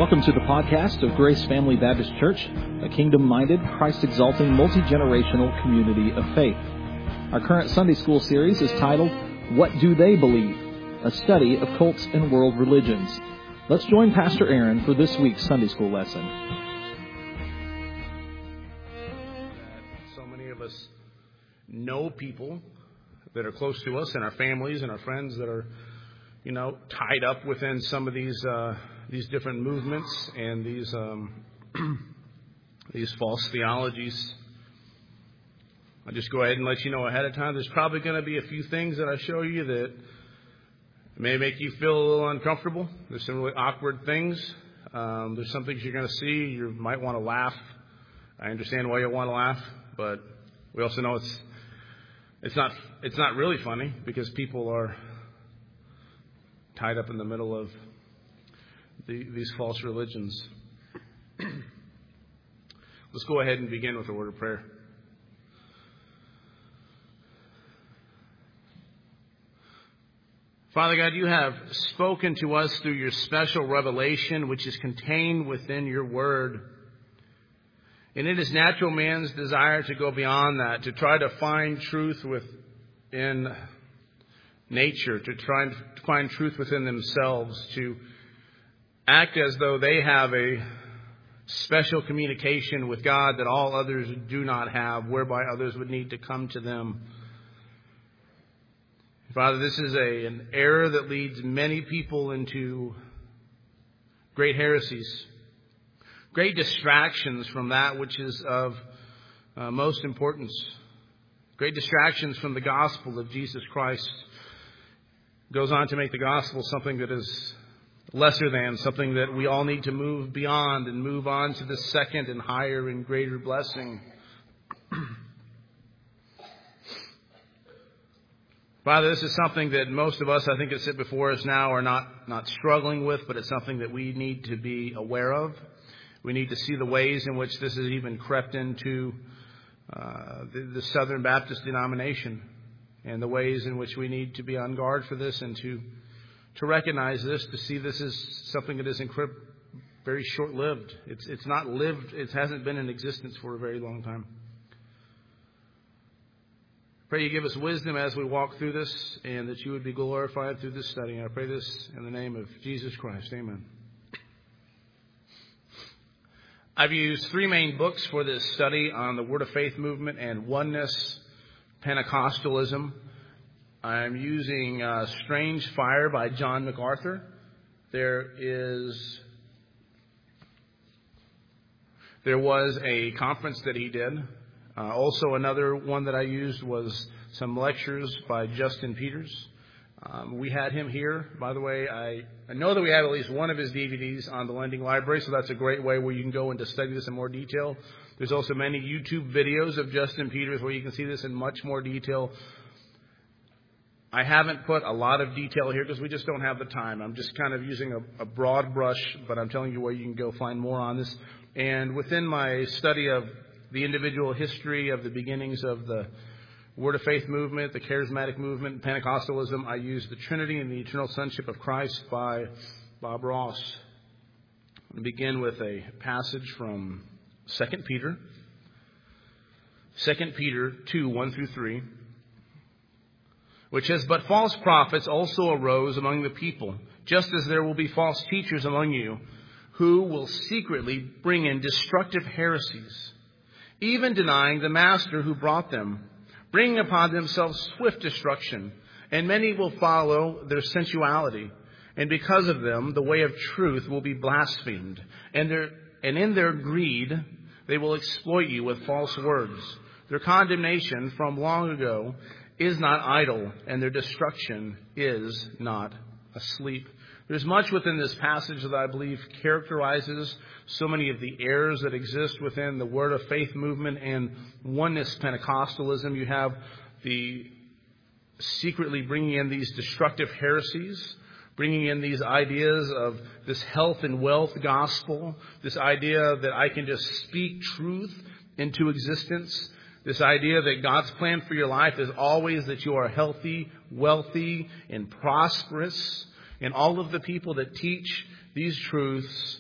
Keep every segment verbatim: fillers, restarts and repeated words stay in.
Welcome to the podcast of Grace Family Baptist Church, a kingdom-minded, Christ-exalting, multi-generational community of faith. Our current Sunday school series is titled, What Do They Believe? A study of cults and world religions. Let's join Pastor Aaron for this week's Sunday school lesson. So many of us know people that are close to us and our families and our friends that are, you know, tied up within some of these uh, these different movements and these um, these false theologies. I'll just go ahead and let you know ahead of time. There's probably going to be a few things that I show you that may make you feel a little uncomfortable. There's some really awkward things. Um, there's some things you're going to see. You might want to laugh. I understand why you want to laugh, but we also know it's it's not it's not really funny because people are tied up in the middle of the, these false religions. Let's go ahead and begin with a word of prayer. Father God, you have spoken to us through your special revelation, which is contained within your word. And it is natural man's desire to go beyond that, to try to find truth within nature, to try and find truth within themselves, to act as though they have a special communication with God that all others do not have, whereby others would need to come to them. Father, this is a, an error that leads many people into great heresies, great distractions from that which is of uh, most importance, great distractions from the gospel of Jesus Christ. Goes on to make the gospel something that is lesser than, something that we all need to move beyond and move on to the second and higher and greater blessing. Father, this is something that most of us, I think, that sit before us now are not, not struggling with, but it's something that we need to be aware of. We need to see the ways in which this has even crept into uh, the, the Southern Baptist denomination, and the ways in which we need to be on guard for this and to to recognize this, to see this as something that is incre- very short-lived. It's it's not lived, it hasn't been in existence for a very long time. Pray you give us wisdom as we walk through this and that you would be glorified through this study. I pray this in the name of Jesus Christ. Amen. I've used three main books for this study on the Word of Faith movement and oneness Pentecostalism. I'm using uh, Strange Fire by John MacArthur. There is, there was a conference that he did. Uh, also, another one that I used was some lectures by Justin Peters. Um, we had him here. By the way, I, I know that we have at least one of his D V Ds on the Lending Library, so that's a great way where you can go into study this in more detail. There's also many YouTube videos of Justin Peters where you can see this in much more detail. I haven't put a lot of detail here because we just don't have the time. I'm just kind of using a, a broad brush, but I'm telling you where you can go find more on this. And within my study of the individual history of the beginnings of the Word of Faith movement, the Charismatic movement, Pentecostalism, I used The Trinity and the Eternal Sonship of Christ by Bob Ross. I'll begin with a passage from Second Peter, Second Peter two, one through three, which says, But false prophets also arose among the people, just as there will be false teachers among you, who will secretly bring in destructive heresies, even denying the master who brought them, bringing upon themselves swift destruction. And many will follow their sensuality, and because of them the way of truth will be blasphemed, and their and in their greed they will exploit you with false words. Their condemnation from long ago is not idle, and their destruction is not asleep. There's much within this passage that I believe characterizes so many of the errors that exist within the Word of Faith movement and oneness Pentecostalism. You have the secretly bringing in these destructive heresies, bringing in these ideas of this health and wealth gospel, this idea that I can just speak truth into existence, this idea that God's plan for your life is always that you are healthy, wealthy, and prosperous. And all of the people that teach these truths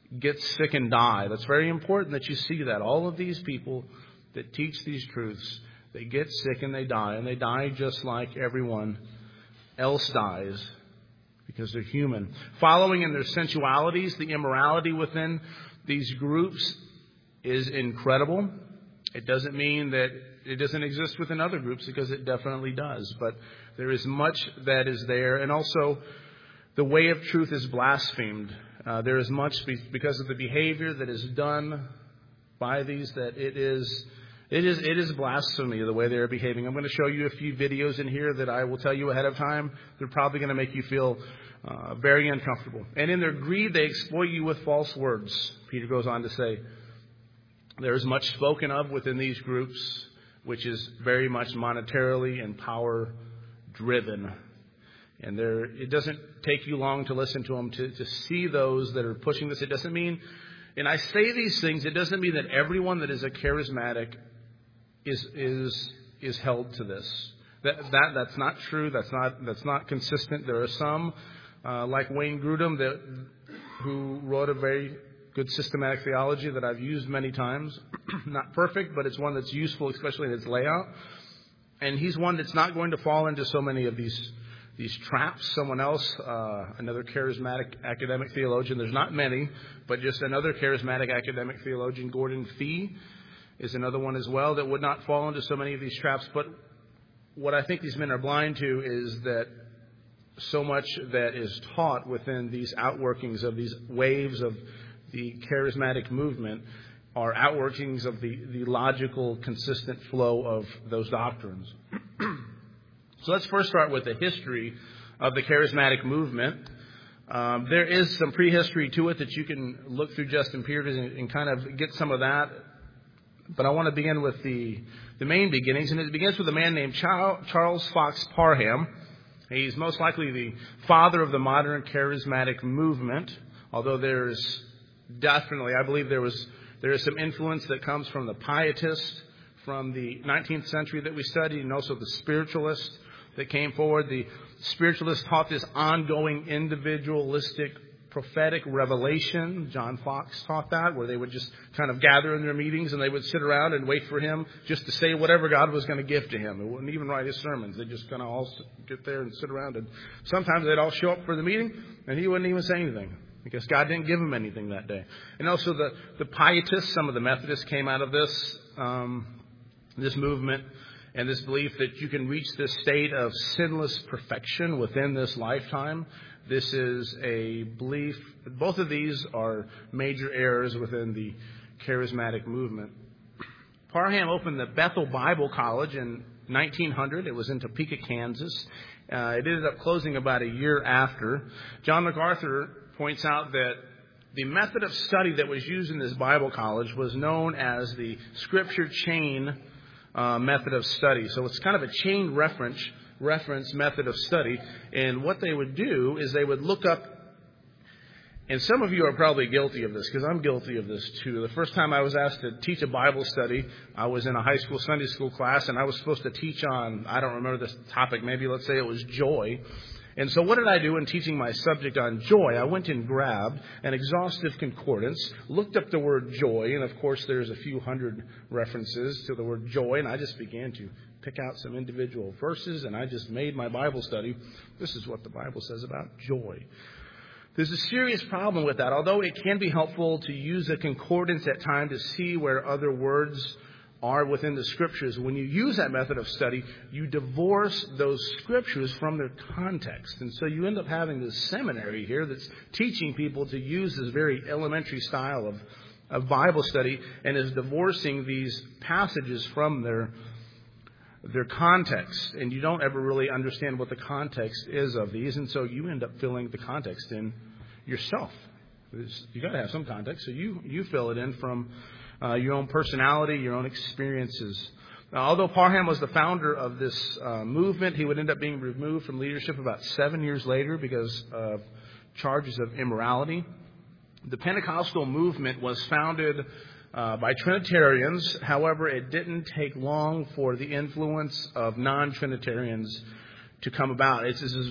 get sick and die. That's very important that you see that. All of these people that teach these truths, they get sick and they die. And they die just like everyone else dies because they're human. Following in their sensualities, the immorality within these groups is incredible. It doesn't mean that it doesn't exist within other groups, because it definitely does. But there is much that is there. And also, the way of truth is blasphemed. Uh, there is much because of the behavior that is done by these that it is it is it is blasphemy the way they are behaving. I'm going to show you a few videos in here that I will tell you ahead of time. They're probably going to make you feel uh, very uncomfortable. And in their greed, they exploit you with false words. Peter goes on to say, there is much spoken of within these groups, which is very much monetarily and power driven. And there, it doesn't take you long to listen to them, to, to see those that are pushing this. It doesn't mean, and I say these things, it doesn't mean that everyone that is a charismatic is is is held to this. That that that's not true. That's not that's not consistent. There are some, uh, like Wayne Grudem, that who wrote a very good systematic theology that I've used many times. Not perfect, but it's one that's useful, especially in its layout. And he's one that's not going to fall into so many of these these traps. Someone else, uh, another charismatic academic theologian, there's not many, but just another charismatic academic theologian, Gordon Fee, is another one as well that would not fall into so many of these traps. But what I think these men are blind to is that so much that is taught within these outworkings of these waves of the charismatic movement are outworkings of the, the logical, consistent flow of those doctrines. So let's first start with the history of the charismatic movement. Um, there is some prehistory to it that you can look through Justin Peters and, and kind of get some of that. But I want to begin with the, the main beginnings. And it begins with a man named Charles Fox Parham. He's most likely the father of the modern charismatic movement, although there's definitely, I believe there was there is some influence that comes from the Pietist from the nineteenth century that we studied, and also the Spiritualist that came forward. The Spiritualists taught this ongoing individualistic prophetic revelation. John Fox taught that, where they would just kind of gather in their meetings and they would sit around and wait for him just to say whatever God was going to give to him. They wouldn't even write his sermons. They'd just kind of all get there and sit around. And sometimes they'd all show up for the meeting and he wouldn't even say anything, because God didn't give him anything that day. And also the, the Pietists, some of the Methodists came out of this, um, this movement and this belief that you can reach this state of sinless perfection within this lifetime. This is a belief. Both of these are major errors within the charismatic movement. Parham opened the Bethel Bible College in nineteen hundred. It was in Topeka, Kansas. Uh, it ended up closing about a year after. John MacArthur points out that the method of study that was used in this Bible college was known as the Scripture chain uh, method of study. So it's kind of a chain reference reference method of study. And what they would do is they would look up, and some of you are probably guilty of this, because I'm guilty of this too. The first time I was asked to teach a Bible study, I was in a high school Sunday school class, and I was supposed to teach on, I don't remember this topic, maybe let's say it was joy. And so what did I do in teaching my subject on joy? I went and grabbed an exhaustive concordance, looked up the word joy, and of course there's a few hundred references to the word joy, and I just began to pick out some individual verses, and I just made my Bible study. This is what the Bible says about joy. There's a serious problem with that. Although it can be helpful to use a concordance at times to see where other words are within the Scriptures, when you use that method of study, you divorce those Scriptures from their context. And so you end up having this seminary here that's teaching people to use this very elementary style of, of Bible study, and is divorcing these passages from their their context, and you don't ever really understand what the context is of these, and so you end up filling the context in yourself. You got to have some context, so you you fill it in from uh, your own personality, your own experiences. Now, although Parham was the founder of this uh, movement, he would end up being removed from leadership about seven years later because of charges of immorality. The Pentecostal movement was founded Uh, by Trinitarians. However, it didn't take long for the influence of non-Trinitarians to come about. It's, this is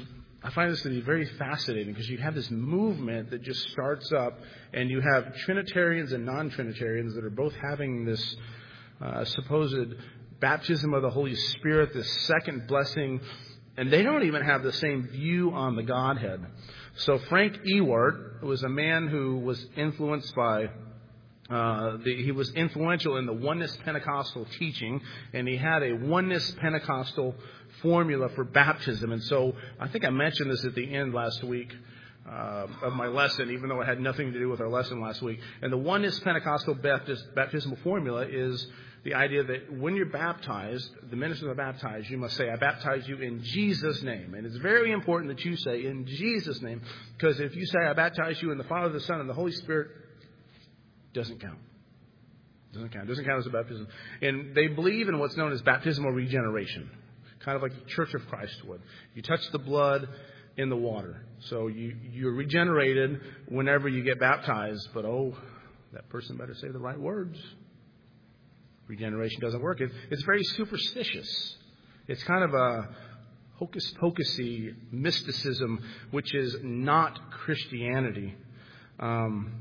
I find this to be very fascinating because you have this movement that just starts up, and you have Trinitarians and non-Trinitarians that are both having this uh, supposed baptism of the Holy Spirit, this second blessing, and they don't even have the same view on the Godhead. So Frank Ewart was a man who was influenced by Uh, the, he was influential in the Oneness Pentecostal teaching, and he had a Oneness Pentecostal formula for baptism. And so I think I mentioned this at the end last week uh, of my lesson, even though it had nothing to do with our lesson last week. And the Oneness Pentecostal Baptist, baptismal formula is the idea that when you're baptized, the ministers are baptized, you must say, I baptize you in Jesus' name. And it's very important that you say in Jesus' name, because if you say, I baptize you in the Father, the Son, and the Holy Spirit, doesn't count. Doesn't count. Doesn't count as a baptism. And they believe in what's known as baptismal regeneration, kind of like the Church of Christ would. You touch the blood in the water. So you, you're regenerated whenever you get baptized, but oh, that person better say the right words. Regeneration doesn't work. It, it's very superstitious. It's kind of a hocus pocusy mysticism, which is not Christianity. Um,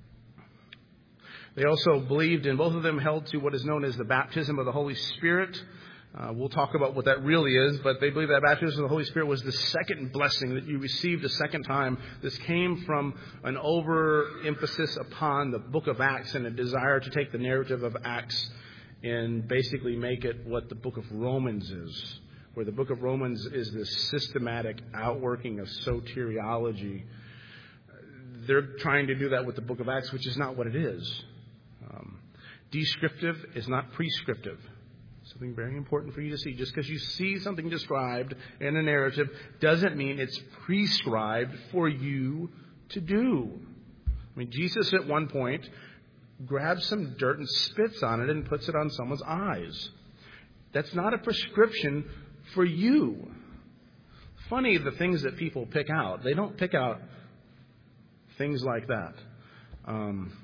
They also believed, and both of them held to what is known as the baptism of the Holy Spirit. Uh, we'll talk about what that really is, but they believe that baptism of the Holy Spirit was the second blessing that you received a second time. This came from an overemphasis upon the book of Acts and a desire to take the narrative of Acts and basically make it what the book of Romans is, where the book of Romans is this systematic outworking of soteriology. They're trying to do that with the book of Acts, which is not what it is. Um, descriptive is not prescriptive. Something very important for you to see. Just because you see something described in a narrative doesn't mean it's prescribed for you to do. I mean, Jesus at one point grabs some dirt and spits on it and puts it on someone's eyes. That's not a prescription for you. Funny, the things that people pick out. They don't pick out things like that. Um,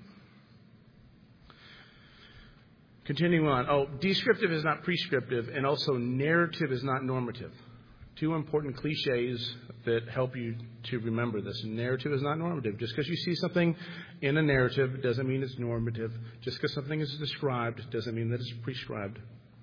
continuing on. Oh, descriptive is not prescriptive, and also narrative is not normative. Two important cliches that help you to remember this. Narrative is not normative. Just because you see something in a narrative doesn't mean it's normative. Just because something is described doesn't mean that it's prescribed.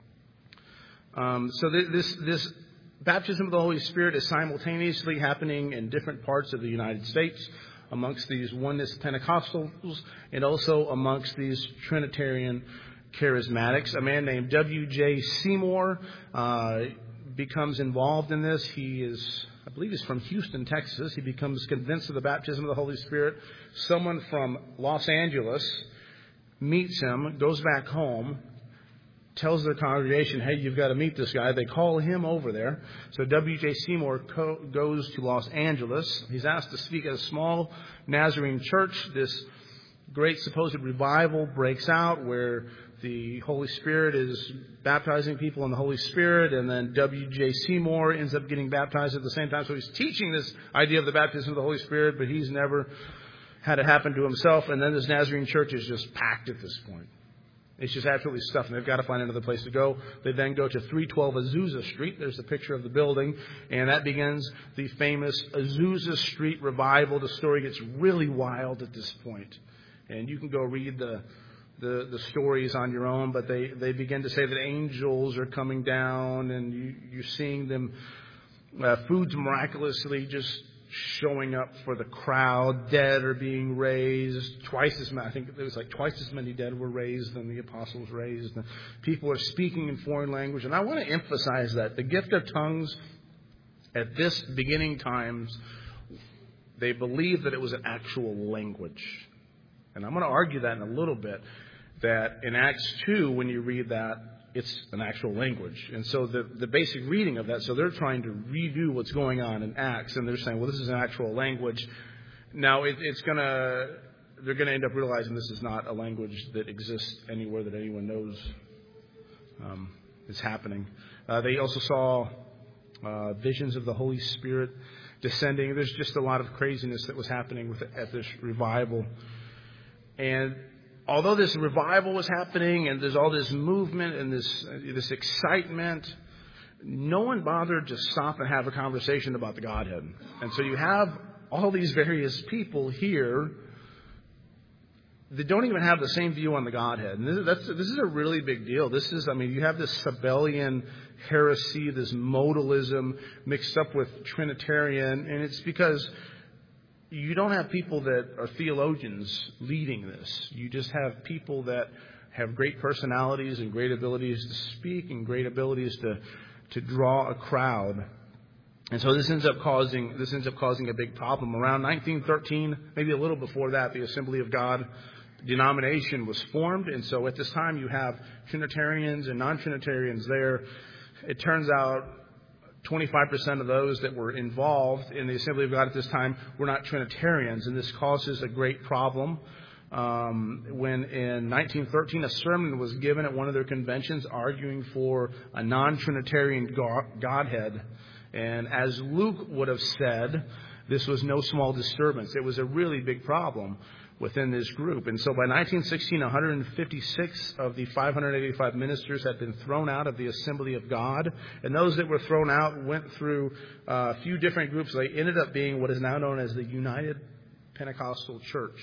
Um, so th- this this baptism of the Holy Spirit is simultaneously happening in different parts of the United States, amongst these Oneness Pentecostals, and also amongst these Trinitarian Charismatics. A man named W J Seymour uh, becomes involved in this. He is, I believe he's from Houston, Texas. He becomes convinced of the baptism of the Holy Spirit. Someone from Los Angeles meets him, goes back home, tells the congregation, hey, you've got to meet this guy. They call him over there. So W J Seymour co- goes to Los Angeles. He's asked to speak at a small Nazarene church. This great supposed revival breaks out where the Holy Spirit is baptizing people in the Holy Spirit, and then W J Seymour ends up getting baptized at the same time. So he's teaching this idea of the baptism of the Holy Spirit, but he's never had it happen to himself. And then this Nazarene church is just packed at this point. It's just absolutely stuffed, and they've got to find another place to go. They then go to three twelve Azusa Street. There's a picture of the building, and that begins the famous Azusa Street revival. The story gets really wild at this point, and you can go read the the, the stories on your own, but they, they begin to say that angels are coming down, and you, you're seeing them, uh, foods miraculously just showing up for the crowd. Dead are being raised. Twice as many, I think it was like twice as many dead were raised than the apostles raised. And people are speaking in foreign language. And I want to emphasize that the gift of tongues at this beginning times, they believed that it was an actual language. And I'm going to argue that in a little bit, that in Acts two, when you read that, it's an actual language. And so the, the basic reading of that, so they're trying to redo what's going on in Acts, and they're saying, well, this is an actual language. Now, it, it's going to, they're going to end up realizing this is not a language that exists anywhere that anyone knows um, is happening. Uh, they also saw uh, visions of the Holy Spirit descending. There's just a lot of craziness that was happening with, at this revival. And although this revival was happening and there's all this movement and this this excitement, no one bothered to stop and have a conversation about the Godhead. And so you have all these various people here that don't even have the same view on the Godhead. And this, that's, this is a really big deal. This is, I mean, you have this Sabellian heresy, this modalism mixed up with Trinitarian, and it's because you don't have people that are theologians leading this. You just have people that have great personalities and great abilities to speak and great abilities to to draw a crowd. And so this ends up causing this ends up causing a big problem. Around nineteen thirteen, maybe a little before that, the Assembly of God denomination was formed. And so at this time you have Trinitarians and non-Trinitarians there. It turns out twenty-five percent of those that were involved in the Assembly of God at this time were not Trinitarians, and this causes a great problem. Um, when in nineteen thirteen a sermon was given at one of their conventions arguing for a non-Trinitarian Godhead, and as Luke would have said, this was no small disturbance. It was a really big problem within this group. And so by nineteen sixteen, one hundred fifty-six of the five hundred eighty-five ministers had been thrown out of the Assembly of God. And those that were thrown out went through uh, a few different groups. They ended up being what is now known as the United Pentecostal Church.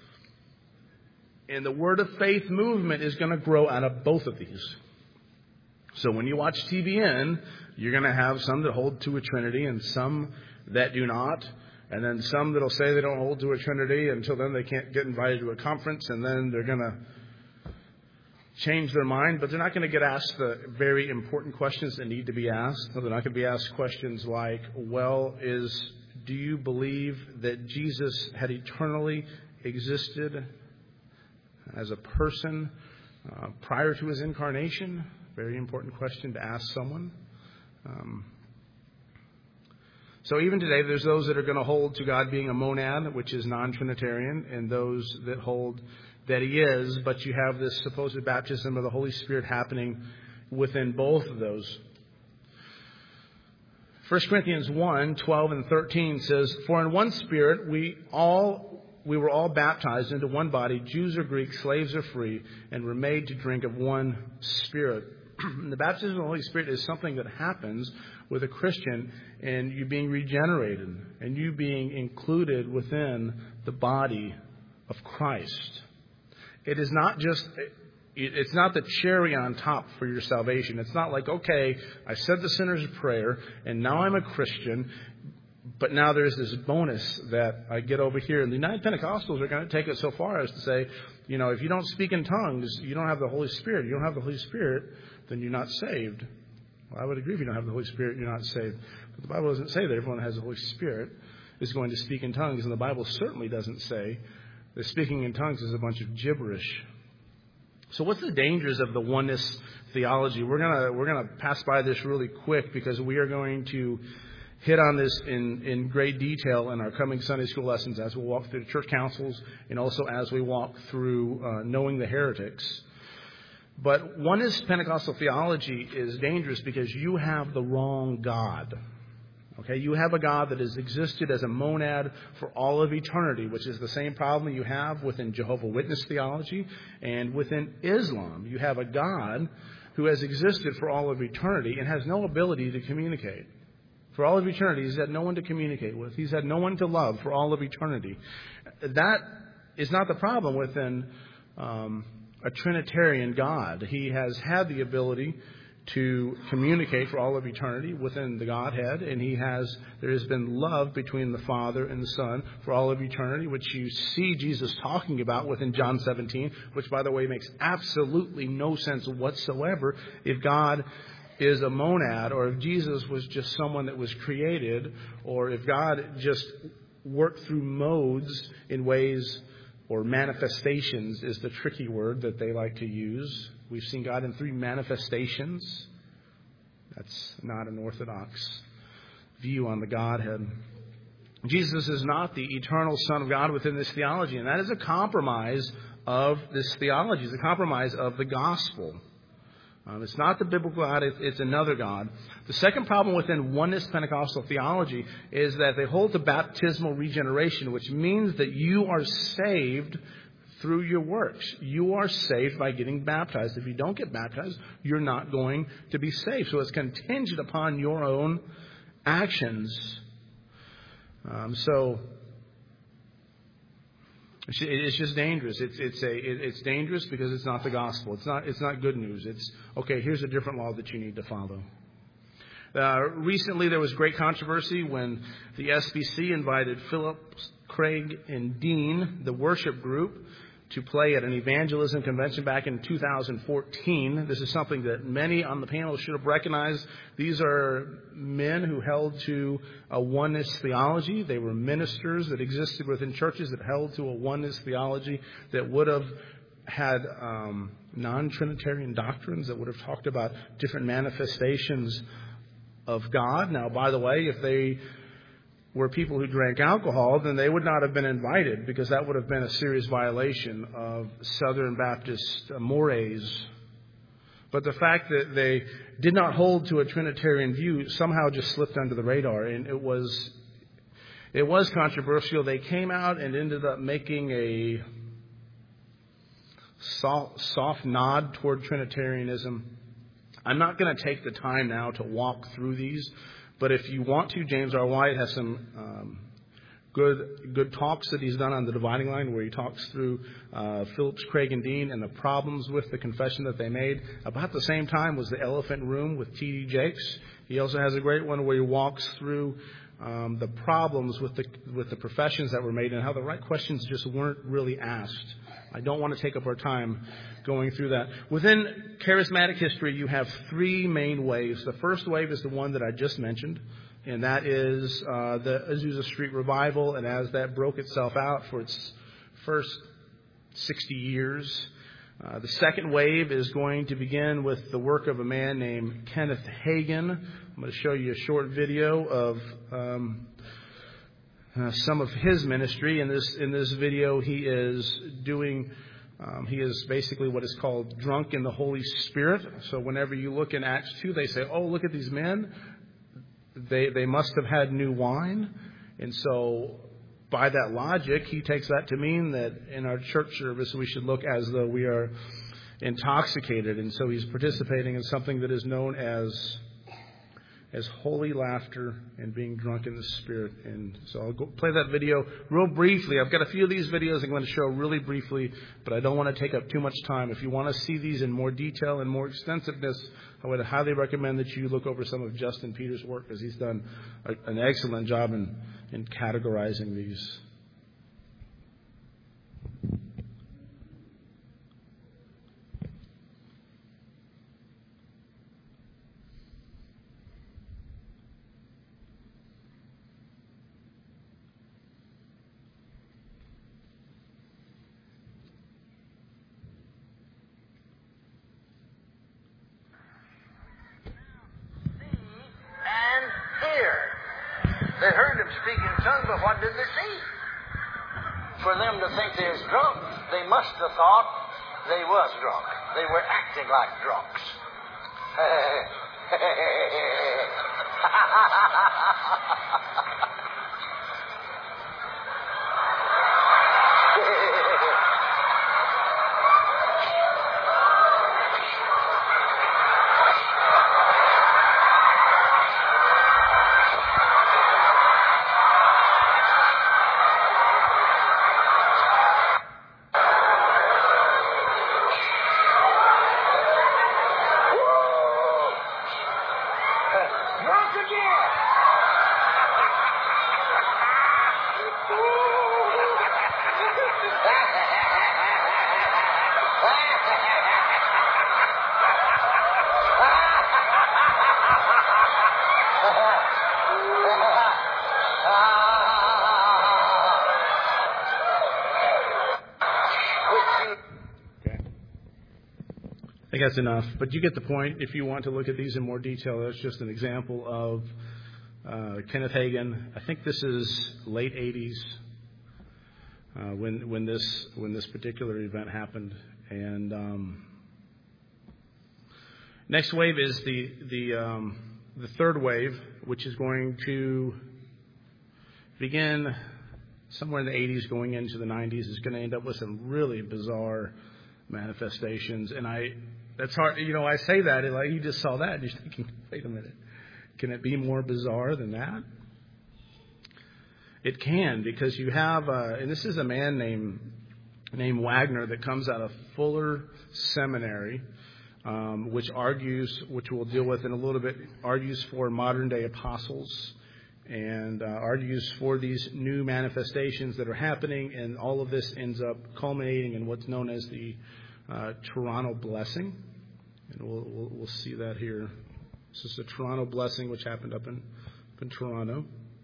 And the Word of Faith movement is going to grow out of both of these. So when you watch T B N, you're going to have some that hold to a Trinity and some that do not. And then some that'll say they don't hold to a Trinity. Until then, they can't get invited to a conference. And then they're going to change their mind. But they're not going to get asked the very important questions that need to be asked. They're not going to be asked questions like, well, is do you believe that Jesus had eternally existed as a person uh, prior to his incarnation? Very important question to ask someone. Um, so even today, there's those that are going to hold to God being a monad, which is non-Trinitarian, and those that hold that he is, but you have this supposed baptism of the Holy Spirit happening within both of those. First Corinthians one, twelve and thirteen says, "For in one Spirit we all we were all baptized into one body, Jews or Greeks, slaves or free, and were made to drink of one Spirit." The baptism of the Holy Spirit is something that happens with a Christian and you being regenerated and you being included within the body of Christ. It is not just, it's not the cherry on top for your salvation. It's not like, okay, I said the sinner's prayer and now I'm a Christian, but now there's this bonus that I get over here. And the United Pentecostals are going to take it so far as to say, you know, if you don't speak in tongues, you don't have the Holy Spirit. You don't have the Holy Spirit, then you're not saved. Well, I would agree if you don't have the Holy Spirit, you're not saved. But the Bible doesn't say that everyone that has the Holy Spirit is going to speak in tongues. And the Bible certainly doesn't say that speaking in tongues is a bunch of gibberish. So what's the dangers of the oneness theology? We're gonna we're gonna pass by this really quick because we are going to hit on this in, in great detail in our coming Sunday school lessons as we walk through the church councils and also as we walk through uh, knowing the heretics. But oneness Pentecostal theology is dangerous because you have the wrong God. Okay, you have a God that has existed as a monad for all of eternity, which is the same problem you have within Jehovah's Witness theology and within Islam. You have a God who has existed for all of eternity and has no ability to communicate. For all of eternity, he's had no one to communicate with. He's had no one to love for all of eternity. That is not the problem within um, a Trinitarian God. He has had the ability to communicate for all of eternity within the Godhead, and he has there has been love between the Father and the Son for all of eternity, which you see Jesus talking about within John seventeen, which, by the way, makes absolutely no sense whatsoever if God is a monad, or if Jesus was just someone that was created, or if God just worked through modes in ways, or manifestations is the tricky word that they like to use. We've seen God in three manifestations. That's not an orthodox view on the Godhead. Jesus is not the eternal Son of God within this theology, and that is a compromise of this theology. It's a compromise of the gospel. Um, it's not the biblical God, it's, it's another God. The second problem within oneness Pentecostal theology is that they hold to baptismal regeneration, which means that you are saved through your works. You are saved by getting baptized. If you don't get baptized, you're not going to be saved. So it's contingent upon your own actions. Um, so it's just dangerous. It's it's a it's dangerous because it's not the gospel. It's not it's not good news. It's okay. Here's a different law that you need to follow. Uh, recently, there was great controversy when the S B C invited Phillips, Craig, and Dean, the worship group, to play at an evangelism convention back in two thousand fourteen. This is something that many on the panel should have recognized. These are men who held to a oneness theology. They were ministers that existed within churches that held to a oneness theology that would have had um, non-Trinitarian doctrines, that would have talked about different manifestations of God. Now, by the way, if they were people who drank alcohol, then they would not have been invited, because that would have been a serious violation of Southern Baptist mores. But the fact that they did not hold to a Trinitarian view somehow just slipped under the radar, and it was it was controversial. They came out and ended up making a soft, soft nod toward Trinitarianism. I'm not going to take the time now to walk through these, but if you want to, James R. White has some um, good good talks that he's done on the Dividing Line, where he talks through uh, Phillips, Craig, and Dean and the problems with the confession that they made. About the same time was the Elephant Room with T D Jakes. He also has a great one where he walks through um, the problems with the with the professions that were made and how the right questions just weren't really asked. I don't want to take up our time going through that. Within charismatic history, you have three main waves. The first wave is the one that I just mentioned, and that is uh, the Azusa Street Revival. And as that broke itself out for its first sixty years, uh, the second wave is going to begin with the work of a man named Kenneth Hagin. I'm going to show you a short video of um, uh, some of his ministry. In this in this video, he is doing. Um, he is basically what is called drunk in the Holy Spirit. So whenever you look in Acts two, they say, oh, look at these men. They they must have had new wine. And so by that logic, he takes that to mean that in our church service, we should look as though we are intoxicated. And so he's participating in something that is known as as holy laughter and being drunk in the Spirit. And so I'll go play that video real briefly. I've got a few of these videos I'm going to show really briefly, but I don't want to take up too much time. If you want to see these in more detail and more extensiveness, I would highly recommend that you look over some of Justin Peters' work, because he's done a, an excellent job in, in categorizing these. They heard him speak in tongues, but what did they see? For them to think they was drunk, they must have thought they was drunk. They were acting like drunks. I think that's enough, but you get the point. If you want to look at these in more detail, that's just an example of uh, Kenneth Hagin. I think this is late eighties uh, when when this when this particular event happened. And um, next wave is the the um, the third wave, which is going to begin somewhere in the eighties going into the nineties is going to end up with some really bizarre manifestations. And I, that's hard, you know, I say that, and like you just saw that, and you're thinking, wait a minute, can it be more bizarre than that? It can, because you have, uh, and this is a man named named Wagner that comes out of Fuller Seminary, um, which argues, which we'll deal with in a little bit, argues for modern day apostles, and uh, argues for these new manifestations that are happening, and all of this ends up culminating in what's known as the uh, Toronto Blessing, and we'll, we'll we'll see that here. This is the Toronto Blessing, which happened up in, up in Toronto.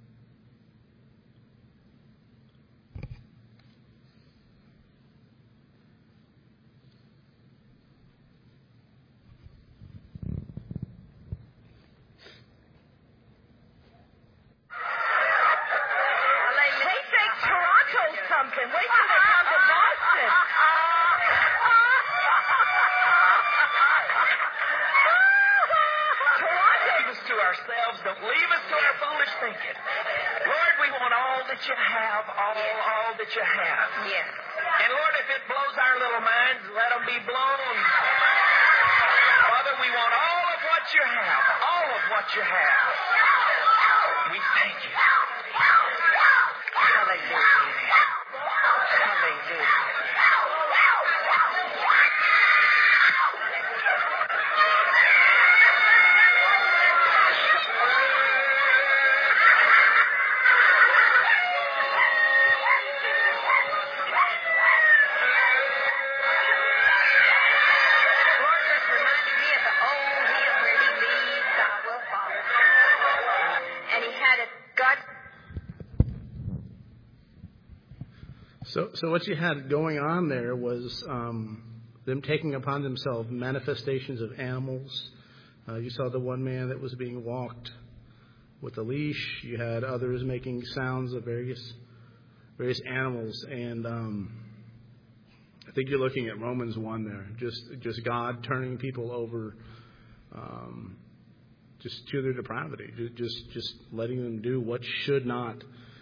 So, so what you had going on there was um, them taking upon themselves manifestations of animals. Uh, you saw the one man that was being walked with a leash. You had others making sounds of various various animals, and um, I think you're looking at Romans one there. Just just God turning people over, um, just to their depravity. Just just letting them do what should not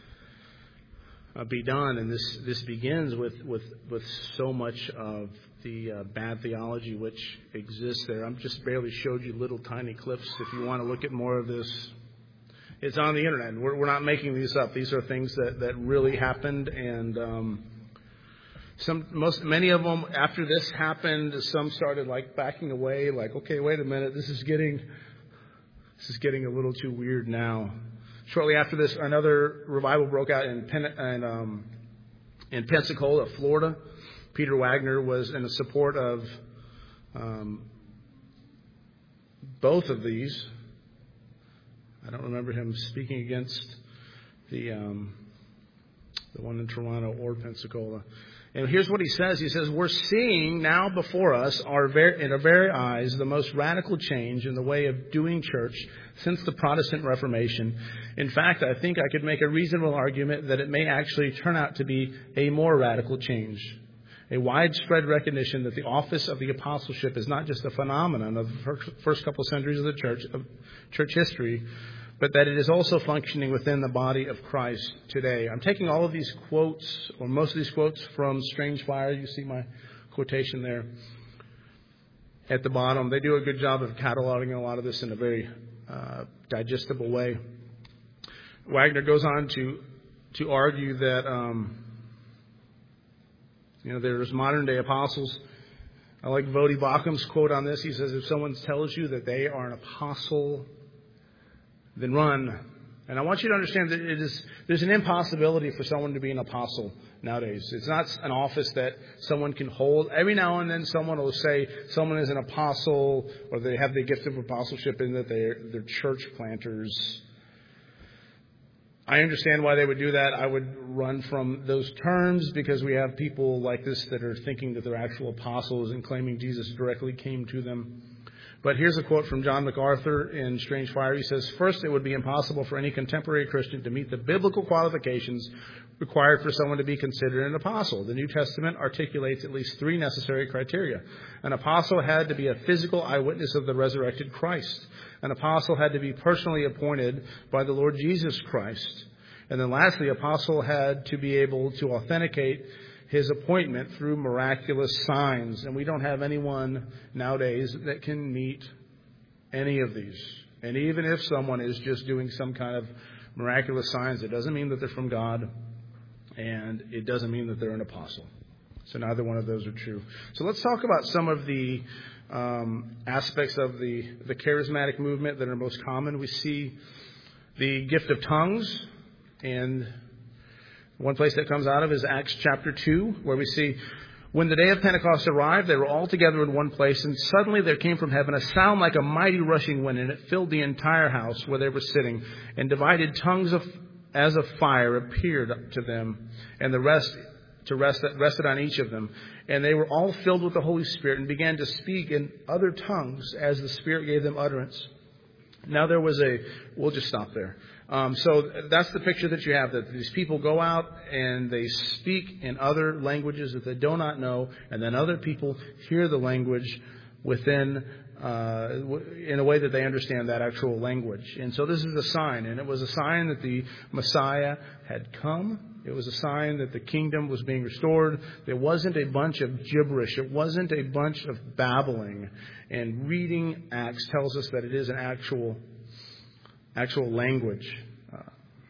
Uh, be done, and this this begins with with with so much of the uh, bad theology which exists there. I'm just barely showed you little tiny clips. If you want to look at more of this, it's on the internet. We're, we're not making these up. These are things that, that really happened, and um, some most many of them after this happened, some started like backing away, like, okay, wait a minute, this is getting this is getting a little too weird now. Shortly after this, another revival broke out in, Pen- in, um, in Pensacola, Florida. Peter Wagner was in support of um, both of these. I don't remember him speaking against the um, the one in Toronto or Pensacola. And here's what he says. He says, we're seeing now before us, our very, in our very eyes, the most radical change in the way of doing church since the Protestant Reformation. In fact, I think I could make a reasonable argument that it may actually turn out to be a more radical change. A widespread recognition that the office of the apostleship is not just a phenomenon of the first couple centuries of the church, of church history, but that it is also functioning within the body of Christ today. I'm taking all of these quotes, or most of these quotes, from Strange Fire. You see my quotation there at the bottom. They do a good job of cataloging a lot of this in a very uh, digestible way. Wagner goes on to to argue that um, you know there's modern day apostles. I like Voddie Baucham's quote on this. He says, if someone tells you that they are an apostle, then run. And I want you to understand that it is there's an impossibility for someone to be an apostle nowadays. It's not an office that someone can hold. Every now and then someone will say someone is an apostle, or they have the gift of apostleship in that they're, they're church planters. I understand why they would do that. I would run from those terms, because we have people like this that are thinking that they're actual apostles and claiming Jesus directly came to them. But here's a quote from John MacArthur in Strange Fire. He says, first, it would be impossible for any contemporary Christian to meet the biblical qualifications required for someone to be considered an apostle. The New Testament articulates at least three necessary criteria. An apostle had to be a physical eyewitness of the resurrected Christ. An apostle had to be personally appointed by the Lord Jesus Christ. And then lastly, Apostle had to be able to authenticate his appointment through miraculous signs. And we don't have anyone nowadays that can meet any of these. And even if someone is just doing some kind of miraculous signs, it doesn't mean that they're from God, and it doesn't mean that they're an apostle. So neither one of those are true. So let's talk about some of the um, aspects of the, the charismatic movement that are most common. We see the gift of tongues, and one place that comes out of is Acts chapter two, where we see, when the day of Pentecost arrived, they were all together in one place, and suddenly there came from heaven a sound like a mighty rushing wind, and it filled the entire house where they were sitting, and divided tongues of, as of fire appeared to them, and the rest to rest rested on each of them. And they were all filled with the Holy Spirit and began to speak in other tongues as the Spirit gave them utterance. Now there was a, we'll just stop there. Um, so that's the picture that you have, that these people go out and they speak in other languages that they do not know, and then other people hear the language within, uh, in a way that they understand that actual language. And so this is a sign, and it was a sign that the Messiah had come. It was a sign that the kingdom was being restored. There wasn't a bunch of gibberish. It wasn't a bunch of babbling. And reading Acts tells us that it is an actual actual language. Uh,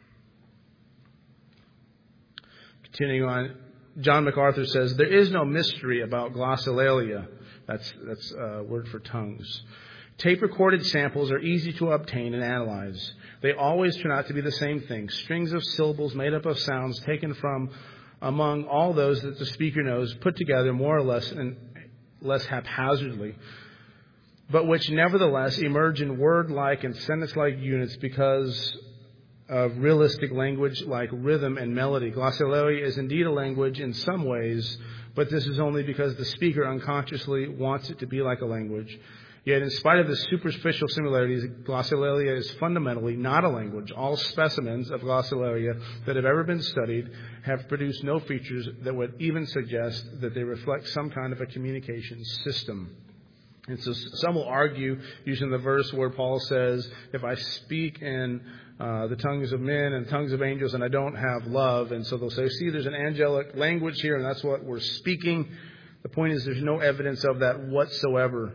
continuing on, John MacArthur says, there is no mystery about glossolalia. That's that's a word for tongues. Tape-recorded samples are easy to obtain and analyze. They always turn out to be the same thing, strings of syllables made up of sounds taken from among all those that the speaker knows, put together more or less and less haphazardly, but which nevertheless emerge in word-like and sentence-like units because of realistic language like rhythm and melody. Glossolalia is indeed a language in some ways, but this is only because the speaker unconsciously wants it to be like a language. Yet in spite of the superficial similarities, glossolalia is fundamentally not a language. All specimens of glossolalia that have ever been studied have produced no features that would even suggest that they reflect some kind of a communication system. And so some will argue, using the verse where Paul says, if I speak in uh, the tongues of men and tongues of angels and I don't have love, and so they'll say, see, there's an angelic language here and that's what we're speaking. The point is there's no evidence of that whatsoever.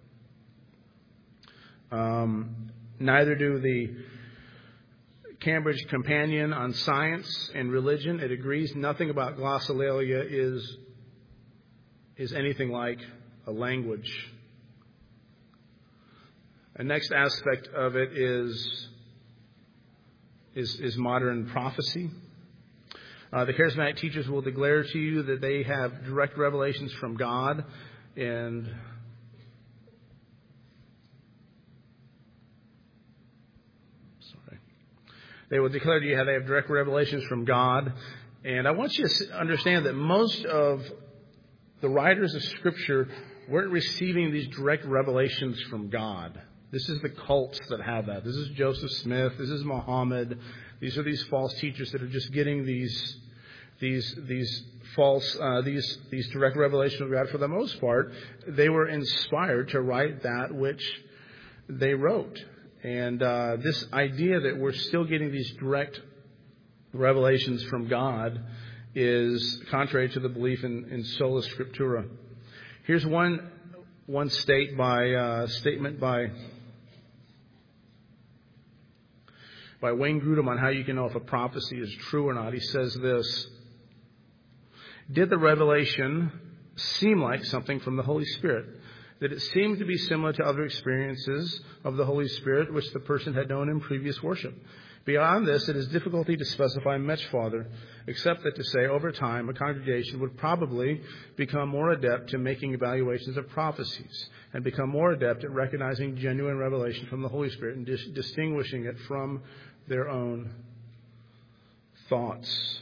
Um, neither do the Cambridge Companion on Science and Religion. It agrees nothing about glossolalia is, is anything like a language. The next aspect of it is, is, is modern prophecy. Uh, the charismatic teachers will declare to you that they have direct revelations from God, and sorry, they will declare to you how they have direct revelations from God. And I want you to understand that most of the writers of Scripture weren't receiving these direct revelations from God. This is the cults that have that. This is Joseph Smith. This is Muhammad. These are these false teachers that are just getting these these these false uh, these these direct revelations of God. For the most part, they were inspired to write that which they wrote. And uh, this idea that we're still getting these direct revelations from God is contrary to the belief in, in sola scriptura. Here's one one state by uh, statement by. by Wayne Grudem on how you can know if a prophecy is true or not. He says this: did the revelation seem like something from the Holy Spirit? Did it seem to be similar to other experiences of the Holy Spirit which the person had known in previous worship? Beyond this, it is difficult to specify much farther, except that to say over time a congregation would probably become more adept to making evaluations of prophecies and become more adept at recognizing genuine revelation from the Holy Spirit and dis- distinguishing it from their own thoughts.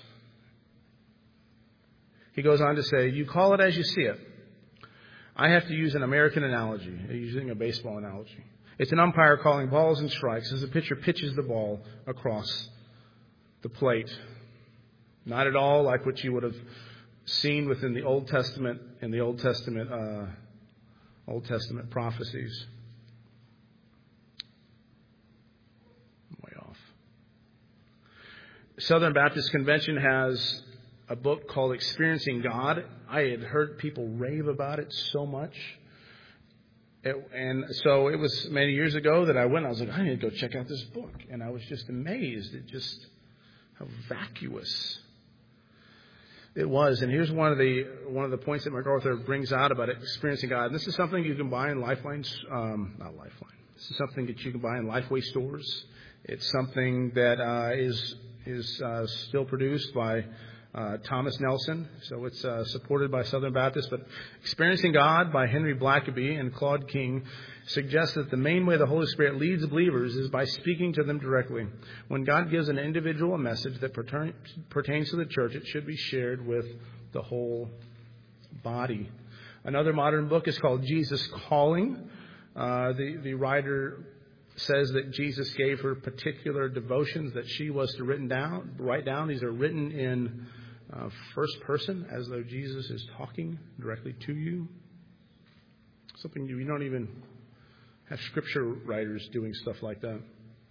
He goes on to say, you call it as you see it. I have to use an American analogy, using a baseball analogy. It's an umpire calling balls and strikes as the pitcher pitches the ball across the plate. Not at all like what you would have seen within the Old Testament and the Old Testament uh, Old Testament prophecies. I'm way off. Southern Baptist Convention has a book called Experiencing God. I had heard people rave about it so much. It, and so it was many years ago that I went. I was like, I need to go check out this book. And I was just amazed at just how vacuous it was. And here's one of the one of the points that MacArthur brings out about it, Experiencing God. And this is something you can buy in Lifeline's, um, not Lifeline. This is something that you can buy in Lifeway stores. It's something that uh, is is uh, still produced by uh, Thomas Nelson. So it's uh, supported by Southern Baptist. But Experiencing God by Henry Blackaby and Claude King suggests that the main way the Holy Spirit leads believers is by speaking to them directly. When God gives an individual a message that pertain, pertains to the church, it should be shared with the whole body. Another modern book is called Jesus Calling. Uh, the, the writer says that Jesus gave her particular devotions that she was to written down, write down. These are written in uh, first person, as though Jesus is talking directly to you. Something you, you don't even have scripture writers doing stuff like that.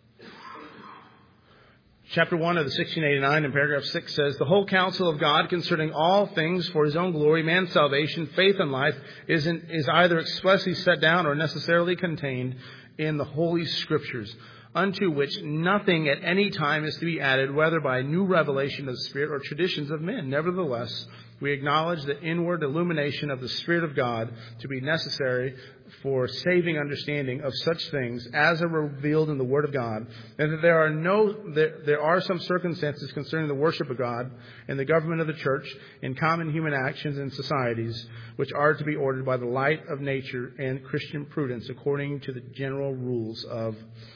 Chapter one of the sixteen eighty-nine in paragraph six says, the whole counsel of God concerning all things for his own glory, man's salvation, faith, and life is, in, is either expressly set down or necessarily contained in the Holy Scriptures, unto which nothing at any time is to be added, whether by new revelation of the Spirit or traditions of men. Nevertheless, we acknowledge the inward illumination of the Spirit of God to be necessary for saving understanding of such things as are revealed in the Word of God, and that there are no there, there are some circumstances concerning the worship of God and the government of the church in common human actions and societies which are to be ordered by the light of nature and Christian prudence according to the general rules of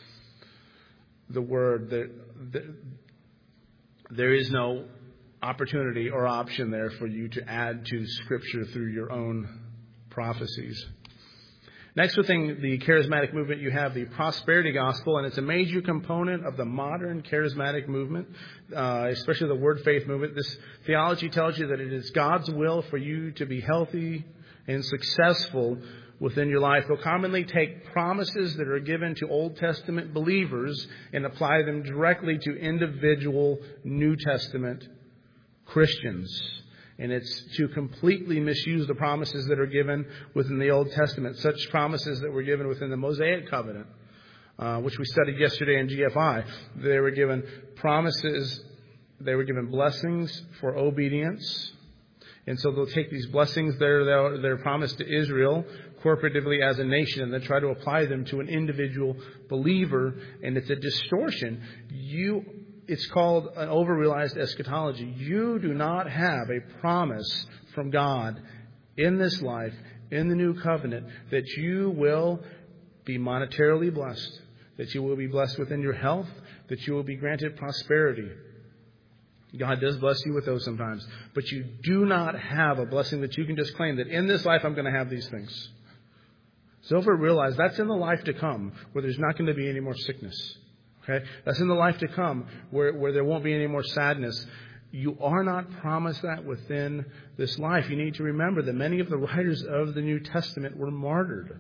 the Word. There, there, there is no opportunity or option there for you to add to Scripture through your own prophecies. Next, within the charismatic movement, you have the prosperity gospel, and it's a major component of the modern charismatic movement, uh, especially the word faith movement. This theology tells you that it is God's will for you to be healthy and successful within your life. They'll commonly take promises that are given to Old Testament believers and apply them directly to individual New Testament Christians. And it's to completely misuse the promises that are given within the Old Testament, such promises that were given within the Mosaic Covenant, uh, which we studied yesterday in G F I. They were given promises, they were given blessings for obedience. And so they'll take these blessings that are, that are promised to Israel corporatively as a nation, and then try to apply them to an individual believer. And it's a distortion. You... It's called an over-realized eschatology. You do not have a promise from God in this life, in the new covenant, that you will be monetarily blessed, that you will be blessed within your health, that you will be granted prosperity. God does bless you with those sometimes. But you do not have a blessing that you can just claim that in this life I'm going to have these things. So over-realize that's in the life to come, where there's not going to be any more sickness. Okay, that's in the life to come, where, where there won't be any more sadness. You are not promised that within this life. You need to remember that many of the writers of the New Testament were martyred.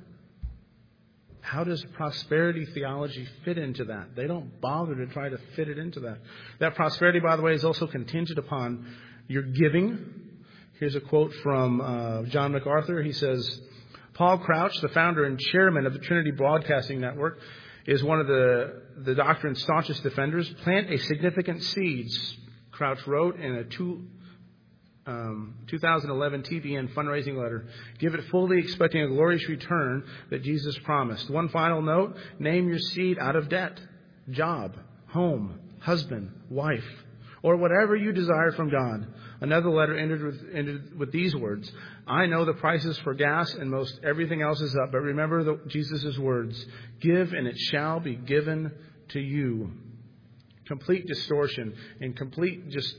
How does prosperity theology fit into that? They don't bother to try to fit it into that. That prosperity, by the way, is also contingent upon your giving. Here's a quote from uh, John MacArthur. He says, Paul Crouch, the founder and chairman of the Trinity Broadcasting Network, is one of the, the doctrine's staunchest defenders. Plant a significant seed, Crouch wrote in a two, um, two thousand eleven T B N fundraising letter. Give it fully expecting a glorious return that Jesus promised. One final note, name your seed out of debt, job, home, husband, wife, or whatever you desire from God. Another letter ended with, ended with these words, I know the prices for gas and most everything else is up, but remember the, Jesus' words, give and it shall be given to you. Complete distortion and complete just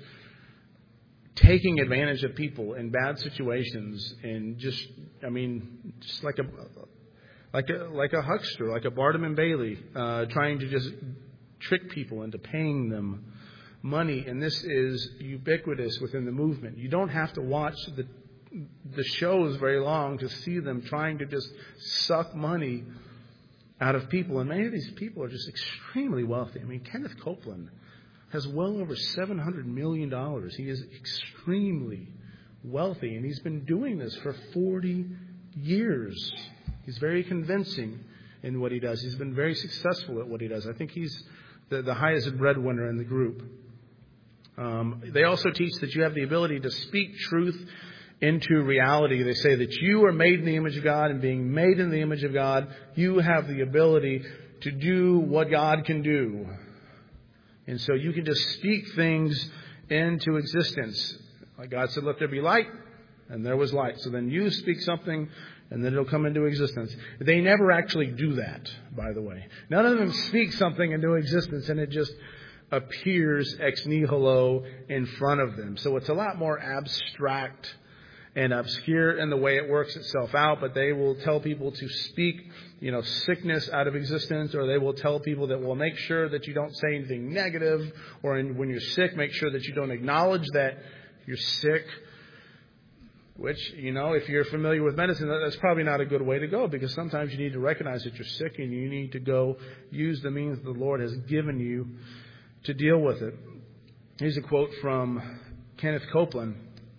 taking advantage of people in bad situations and just, I mean, just like a like a, like a huckster, like a Barnum and Bailey, uh, trying to just trick people into paying them money, and this is ubiquitous within the movement. You don't have to watch the the shows very long to see them trying to just suck money out of people. And many of these people are just extremely wealthy. I mean, Kenneth Copeland has well over seven hundred million dollars. He is extremely wealthy, and he's been doing this for forty years. He's very convincing in what he does. He's been very successful at what he does. I think he's the, the highest breadwinner in the group. Um, they also teach that you have the ability to speak truth into reality. They say that you are made in the image of God, and being made in the image of God, you have the ability to do what God can do. And so you can just speak things into existence. Like God said, let there be light, and there was light. So then you speak something, and then it'll come into existence. They never actually do that, by the way. None of them speak something into existence, and it just appears ex nihilo in front of them. So it's a lot more abstract and obscure in the way it works itself out, but they will tell people to speak, you know, sickness out of existence, or they will tell people that, well, make sure that you don't say anything negative, or in, when you're sick, make sure that you don't acknowledge that you're sick, which, you know, if you're familiar with medicine, that's probably not a good way to go, because sometimes you need to recognize that you're sick, and you need to go use the means the Lord has given you to deal with it. Here's a quote from Kenneth Copeland.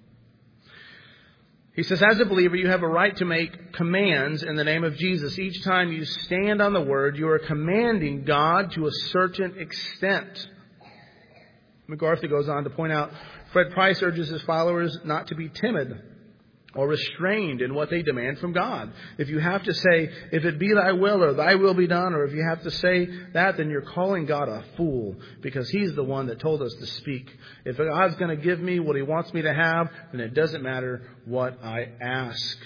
He says, as a believer, you have a right to make commands in the name of Jesus. Each time you stand on the word, you are commanding God to a certain extent. MacArthur goes on to point out, Fred Price urges his followers not to be timid or restrained in what they demand from God. If you have to say, if it be thy will, or thy will be done, or if you have to say that, then you're calling God a fool, because he's the one that told us to speak. If God's going to give me what he wants me to have, then it doesn't matter what I ask.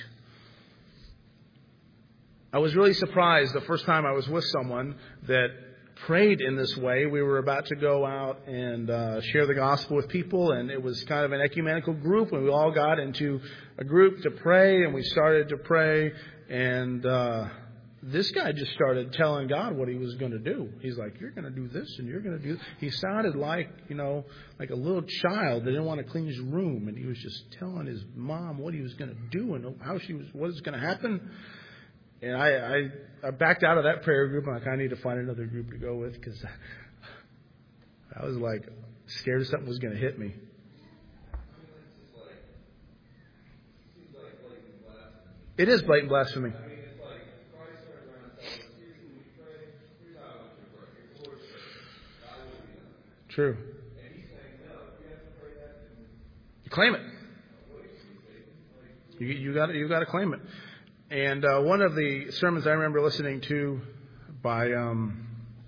I was really surprised the first time I was with someone that prayed in this way. We were about to go out and uh, share the gospel with people, and it was kind of an ecumenical group, and we all got into a group to pray, and we started to pray, and uh, this guy just started telling God what he was going to do. He's like, you're going to do this, and you're going to do this. He sounded like, you know, like a little child that didn't want to clean his room, and he was just telling his mom what he was going to do and how she was, what was going to happen. And I, I, I backed out of that prayer group, and I kind of need to find another group to go with, because I was like scared something was going to hit me. It is blatant blasphemy. True. You claim it. You you got you got to claim it. And uh, one of the sermons I remember listening to by um,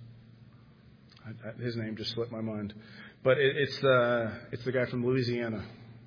I, I, his name just slipped my mind, but it, it's the it's the guy from Louisiana,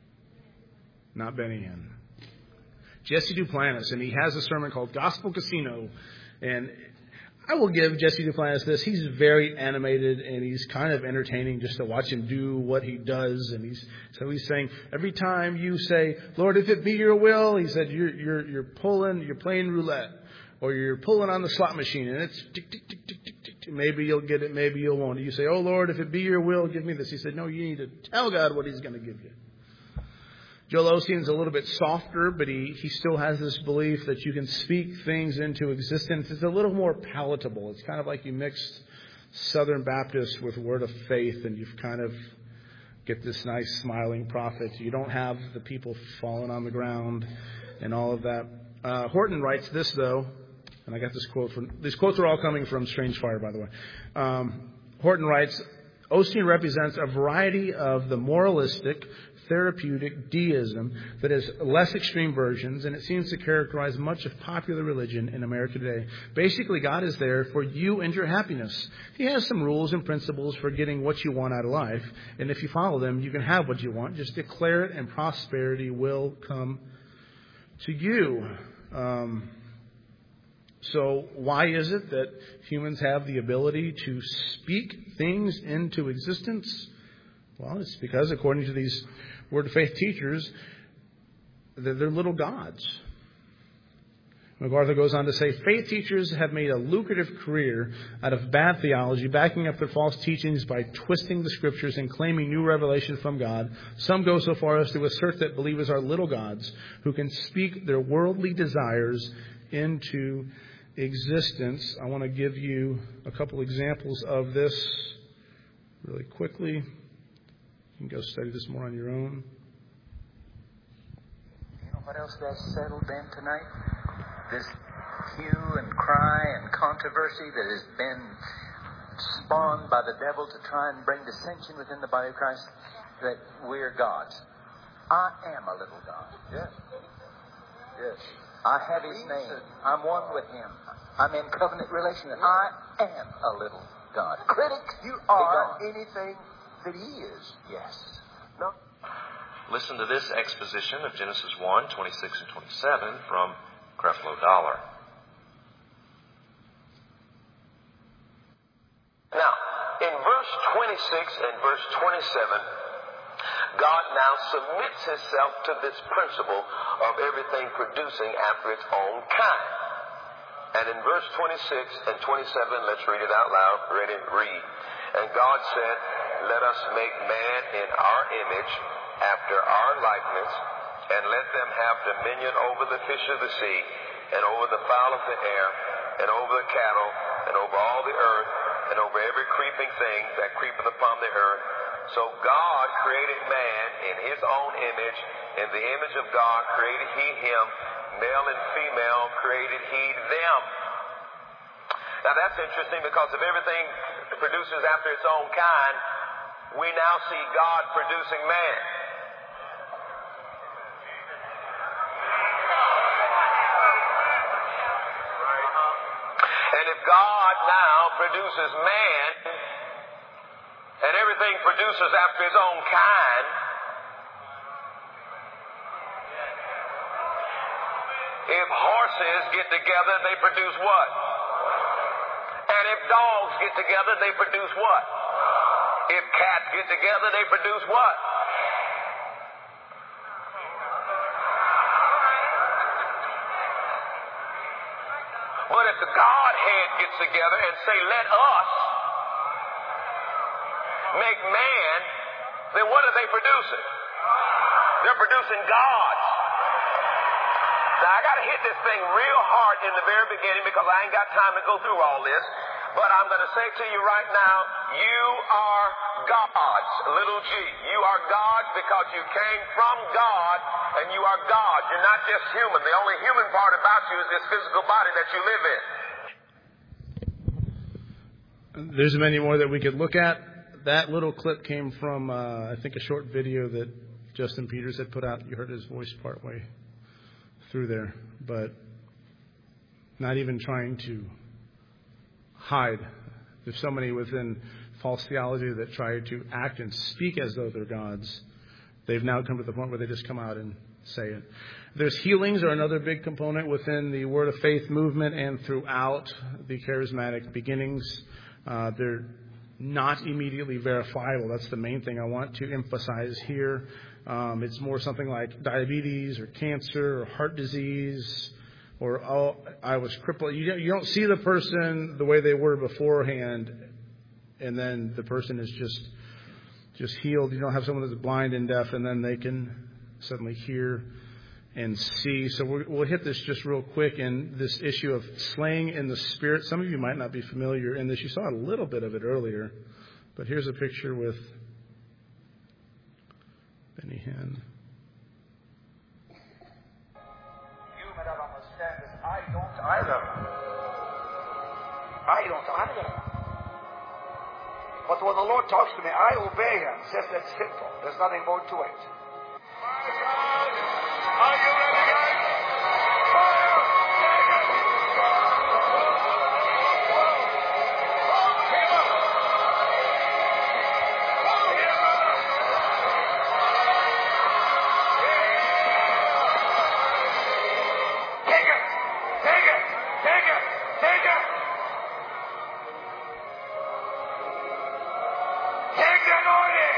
not Benny Hinn. Jesse Duplantis, and he has a sermon called Gospel Casino. And I will give Jesse Duplantis this. He's very animated, and he's kind of entertaining just to watch him do what he does. And he's so he's saying, every time you say, Lord, if it be your will, he said, you're you're you're pulling, you're playing roulette, or you're pulling on the slot machine, and it's tick, tick, tick, tick, tick, tick. Maybe you'll get it, maybe you won't. You say, oh, Lord, if it be your will, give me this. He said, no, you need to tell God what he's going to give you. Joel Osteen's a little bit softer, but he, he still has this belief that you can speak things into existence. It's a little more palatable. It's kind of like you mixed Southern Baptist with Word of Faith, and you've kind of get this nice smiling prophet. You don't have the people falling on the ground and all of that. Uh, Horton writes this, though, and I got this quote from, these quotes are all coming from Strange Fire, by the way. Um, Horton writes, Osteen represents a variety of the moralistic, therapeutic deism that has less extreme versions, and it seems to characterize much of popular religion in America today. Basically, God is there for you and your happiness. He has some rules and principles for getting what you want out of life, and if you follow them, you can have what you want. Just declare it, and prosperity will come to you. Um, so why is it that humans have the ability to speak things into existence? Well, it's because, according to these Word of Faith teachers, they're, they're little gods. MacArthur goes on to say, faith teachers have made a lucrative career out of bad theology, backing up their false teachings by twisting the Scriptures and claiming new revelation from God. Some go so far as to assert that believers are little gods who can speak their worldly desires into existence. I want to give you a couple examples of this really quickly. You can go study this more on your own. You know what else that's settled in tonight? This hue and cry and controversy that has been spawned by the devil to try and bring dissension within the body of Christ, that we're gods. I am a little God. Yes. Yes. I have His name. I'm one with Him. I'm in covenant relationship. I am a little God. Critics, you are anything that He is. Yes. No. Listen to this exposition of Genesis one, twenty-six and twenty-seven from Creflo Dollar. Now, in verse twenty-six and verse twenty-seven, God now submits Himself to this principle of everything producing after its own kind. And in verse twenty-six and twenty-seven, let's read it out loud. Ready? Read. And God said, let us make man in our image, after our likeness, and let them have dominion over the fish of the sea, and over the fowl of the air, and over the cattle, and over all the earth, and over every creeping thing that creepeth upon the earth. So God created man in His own image. In the image of God created He him. Male and female created He them. Now that's interesting, because if everything produces after its own kind, we now see God producing man. And if God now produces man, and everything produces after its own kind, if horses get together, they produce what? And if dogs get together, they produce what? If cats get together, they produce what? But if the Godhead gets together and say, let us make man, then what are they producing? They're producing gods. Now, I got to hit this thing real hard in the very beginning, because I ain't got time to go through all this. But I'm going to say to you right now, you are gods, little g. You are gods because you came from God, and you are God. You're not just human. The only human part about you is this physical body that you live in. There's many more that we could look at. That little clip came from, uh, I think, a short video that Justin Peters had put out. You heard his voice partway through there, but not even trying to hide. There's so many within false theology that try to act and speak as though they're gods. They've now come to the point where they just come out and say it. There's healings are another big component within the Word of Faith movement and throughout the charismatic beginnings. Uh, they're not immediately verifiable. That's the main thing I want to emphasize here. Um, it's more something like diabetes or cancer or heart disease, or, oh, I was crippled. You don't, you don't see the person the way they were beforehand, and then the person is just just healed. You don't have someone that's blind and deaf, and then they can suddenly hear and see. So we're, we'll hit this just real quick in this issue of slaying in the Spirit. Some of you might not be familiar in this. You saw a little bit of it earlier, but here's a picture with Benny Hinn. You may not understand this. I don't either. I don't either. But when the Lord talks to me, I obey Him. Says that's simple. There's nothing more to it. Are you ready, guys? Fire! Take it! Keep up! Here, brother! Take it! Take it! Take it! Take it! Take the anointing!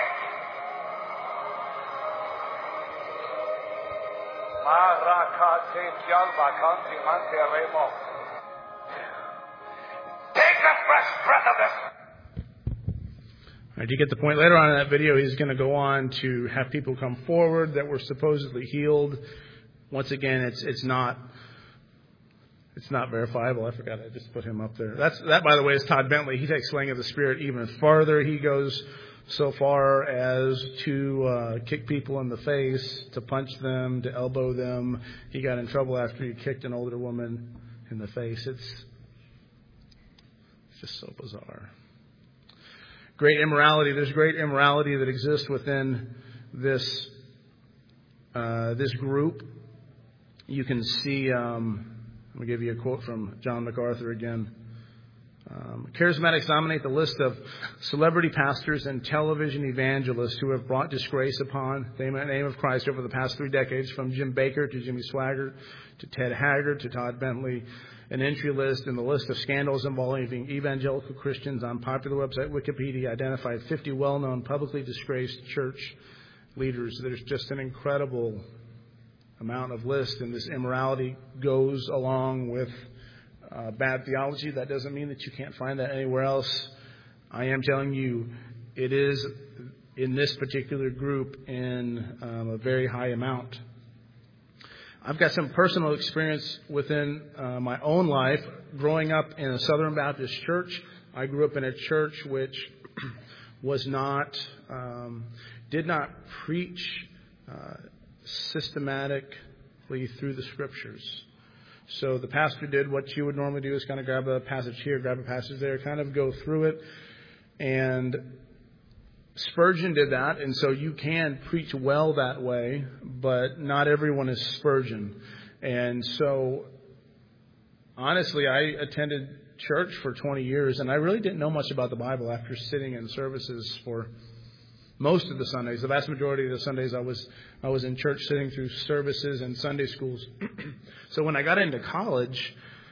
Take the fresh breath of this. All right, you get the point. Later on in that video, he's going to go on to have people come forward that were supposedly healed. Once again, it's it's not It's not verifiable. I forgot I just put him up there. That's that, by the way, is Todd Bentley. He takes slaying of the Spirit even farther. He goes so far as to uh, kick people in the face, to punch them, to elbow them. He got in trouble after he kicked an older woman in the face. It's, it's just so bizarre. Great immorality. There's great immorality that exists within this uh, this group. You can see. Um, I'm going to give you a quote from John MacArthur again. Um, Charismatics dominate the list of celebrity pastors and television evangelists who have brought disgrace upon the name of Christ over the past three decades, from Jim Bakker to Jimmy Swaggart to Ted Haggard to Todd Bentley. An entry list in the list of scandals involving evangelical Christians on popular website Wikipedia identified fifty well-known publicly disgraced church leaders. There's just an incredible amount of list, and this immorality goes along with uh, bad theology. That doesn't mean that you can't find that anywhere else. I am telling you, it is in this particular group in um, a very high amount. I've got some personal experience within uh, my own life. Growing up in a Southern Baptist church, I grew up in a church which was not, um, did not preach uh, systematically through the Scriptures. So the pastor did what you would normally do, is kind of grab a passage here, grab a passage there, kind of go through it. And Spurgeon did that, and so you can preach well that way, but not everyone is Spurgeon. And so, honestly, I attended church for twenty years, and I really didn't know much about the Bible after sitting in services for most of the Sundays. The vast majority of the Sundays I was I was in church sitting through services and Sunday schools. So when I got into college,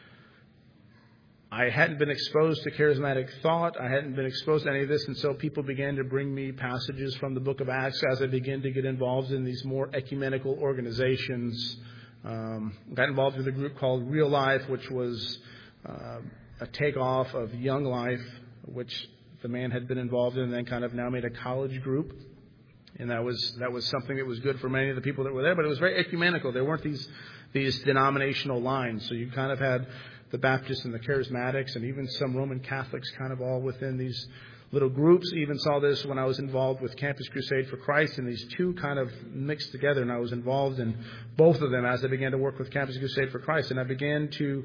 I hadn't been exposed to charismatic thought. I hadn't been exposed to any of this. And so people began to bring me passages from the book of Acts as I began to get involved in these more ecumenical organizations. Um, got involved with a group called Real Life, which was uh, a takeoff of Young Life, which the man had been involved in, and then kind of now made a college group. And that was that was something that was good for many of the people that were there. But it was very ecumenical. There weren't these these denominational lines. So you kind of had the Baptists and the Charismatics and even some Roman Catholics kind of all within these little groups. Even saw this when I was involved with Campus Crusade for Christ, and these two kind of mixed together. And I was involved in both of them as I began to work with Campus Crusade for Christ. And I began to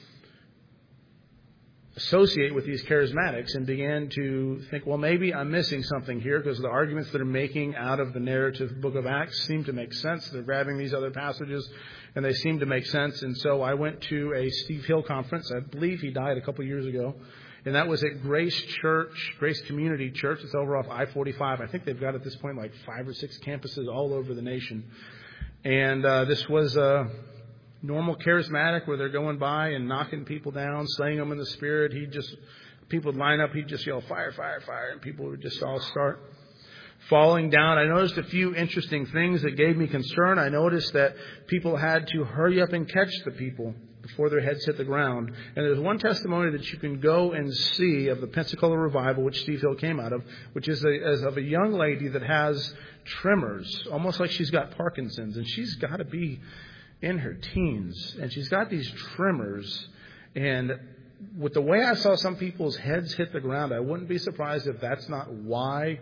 associate with these charismatics and began to think, well, maybe I'm missing something here, because the arguments that are making out of the narrative book of Acts seem to make sense. They're grabbing these other passages and they seem to make sense. And so I went to a Steve Hill conference. I believe he died a couple of years ago. And that was at Grace Church, Grace Community Church. It's over off I forty-five. I think they've got at this point like five or six campuses all over the nation. And uh, this was a normal charismatic where they're going by and knocking people down, slaying them in the Spirit. He just, people would line up, he'd just yell, fire, fire, fire, and people would just all start falling down. I noticed a few interesting things that gave me concern. I noticed that people had to hurry up and catch the people before their heads hit the ground. And there's one testimony that you can go and see of the Pensacola revival, which Steve Hill came out of, which is, a, is of a young lady that has tremors, almost like she's got Parkinson's, and she's got to be in her teens, and she's got these tremors. And with the way I saw some people's heads hit the ground, I wouldn't be surprised if that's not why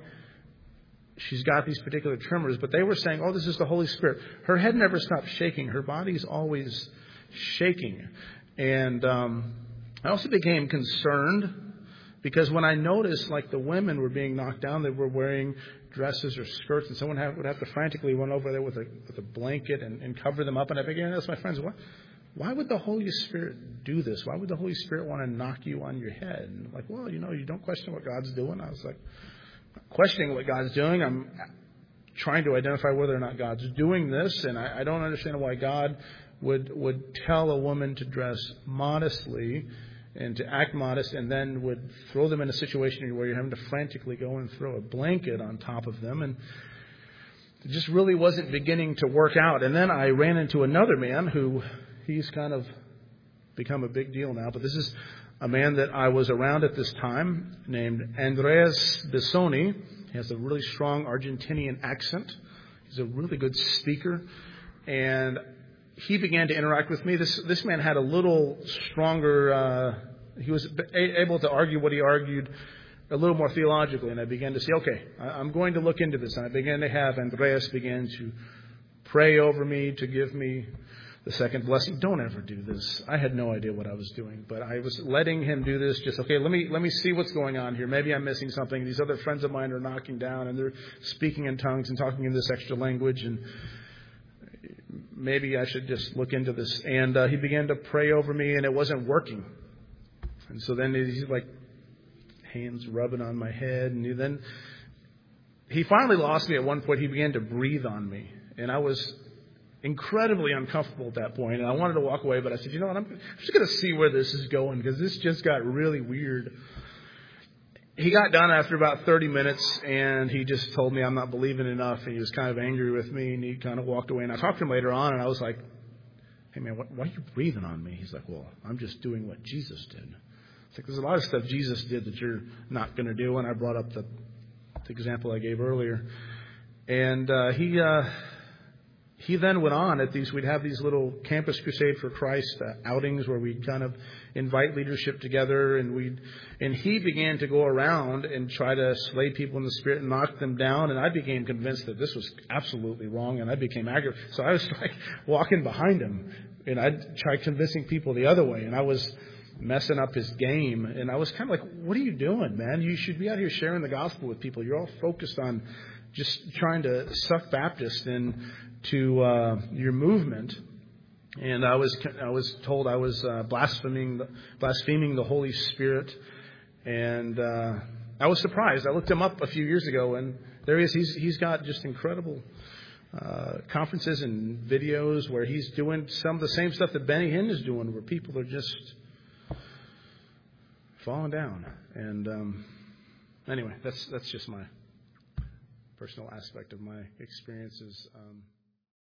she's got these particular tremors. But they were saying, oh, this is the Holy Spirit. Her head never stops shaking. Her body's always shaking. And um, I also became concerned because when I noticed, like, the women were being knocked down, they were wearing dresses or skirts, and someone have, would have to frantically run over there with a with a blanket and, and cover them up. And I began to ask my friends, why, why would the Holy Spirit do this? Why would the Holy Spirit want to knock you on your head? And I'm like, well, you know, you don't question what God's doing. I was like, questioning what God's doing. I'm trying to identify whether or not God's doing this, and I, I don't understand why God would would tell a woman to dress modestly and to act modest, and then would throw them in a situation where you're having to frantically go and throw a blanket on top of them. And it just really wasn't beginning to work out. And then I ran into another man who, he's kind of become a big deal now, but this is a man that I was around at this time named Andreas Bessoni. He has a really strong Argentinian accent. He's a really good speaker. And he began to interact with me. This this man had a little stronger, uh, he was a- able to argue what he argued a little more theologically. And I began to say, okay, I'm going to look into this. And I began to have Andreas begin to pray over me, to give me the second blessing. Don't ever do this. I had no idea what I was doing, but I was letting him do this. Just, okay, let me let me see what's going on here. Maybe I'm missing something. These other friends of mine are knocking down, and they're speaking in tongues and talking in this extra language, and maybe I should just look into this. And uh, he began to pray over me, and it wasn't working. And so then he's like, hands rubbing on my head, and he then he finally lost me at one point. He began to breathe on me, and I was incredibly uncomfortable at that point, and I wanted to walk away, but I said, you know what, I'm, I'm just going to see where this is going, because this just got really weird. He got done after about thirty minutes, and he just told me I'm not believing enough, and he was kind of angry with me, and he kind of walked away. And I talked to him later on, and I was like, hey man, what, why are you breathing on me? He's like, well, I'm just doing what Jesus did. It's like, there's a lot of stuff Jesus did that you're not going to do, and I brought up the, the example I gave earlier. And uh, he... Uh, He then went on at these, we'd have these little Campus Crusade for Christ uh, outings where we'd kind of invite leadership together, and we'd, and he began to go around and try to slay people in the spirit and knock them down, and I became convinced that this was absolutely wrong, and I became aggravated. So I was like walking behind him, and I'd try convincing people the other way, and I was messing up his game, and I was kind of like, what are you doing, man? You should be out here sharing the gospel with people. You're all focused on just trying to suck Baptists into uh, your movement. And I was I was told I was uh, blaspheming blaspheming the Holy Spirit, and uh, I was surprised. I looked him up a few years ago, and there he is. He's he's got just incredible uh, conferences and videos where he's doing some of the same stuff that Benny Hinn is doing, where people are just falling down. And um, anyway, that's that's just my personal aspect of my experiences. Um,